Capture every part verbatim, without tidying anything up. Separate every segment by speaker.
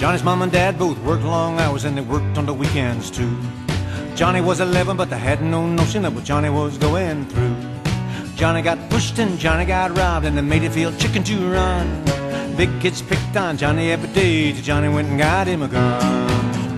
Speaker 1: Johnny's mom and dad both worked long hours and they worked on the weekends too. Johnny was eleven, but they had no notion of what Johnny was going through. Johnny got pushed and Johnny got robbed, and they made it feel chicken to run. Big kids picked on Johnny every day till Johnny went and got him a gun.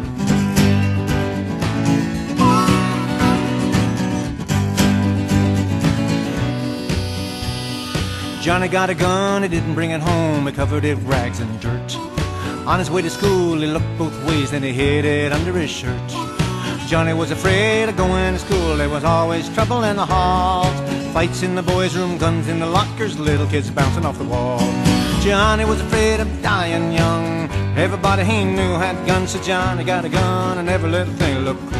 Speaker 1: Johnny got a gun, he didn't bring it home, he covered it with rags and dirt. On his way to school, he looked both ways, then he hid it under his shirt. Johnny was afraid of going to school, there was always trouble in the halls. Fights in the boys' room, guns in the lockers, little kids bouncing off the wall. Johnny was afraid of dying young, everybody he knew had guns, so Johnny got a gun and every little thing looked cool.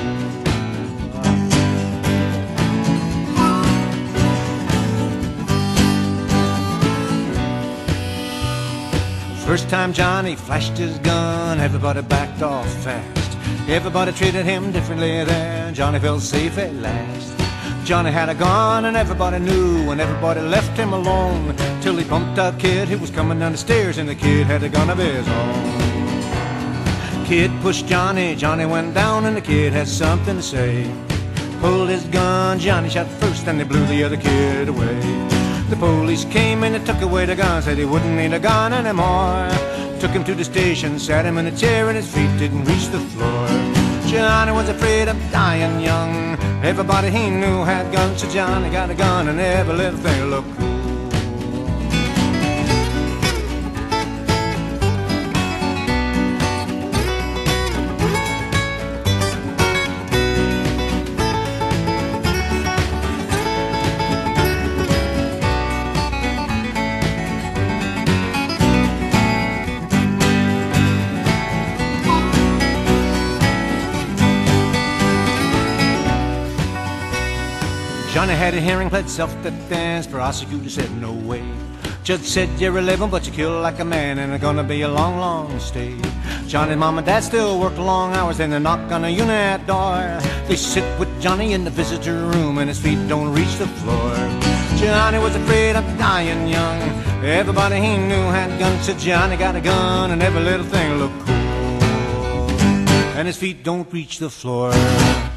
Speaker 1: First time Johnny flashed his gun, everybody backed off fast. Everybody treated him differently then, Johnny felt safe at last. Johnny had a gun and everybody knew, and everybody left him alone, till he bumped a kid who was coming down the stairs, and the kid had a gun of his own. Kid pushed Johnny, Johnny went down, and the kid had something to say. Pulled his gun, Johnny shot first, and they blew the other kid away. The police came and they took away the gun, said he wouldn't need a gun anymore. Took him to the station, sat him in a chair, and his feet didn't reach the floor. Johnny was afraid of dying young, everybody he knew had guns, so Johnny got a gun and every little thing looked cool. Johnny had a hearing, pled self-defense, prosecutor said no way. Judge said you're eleven, but you kill like a man, and it's gonna be a long, long stay. Johnny's mom and dad still work long hours, and they knock on a unit door. They sit with Johnny in the visitor room, and his feet don't reach the floor. Johnny was afraid of dying young, everybody he knew had guns, so Johnny got a gun, and every little thing looked cool, and his feet don't reach the floor.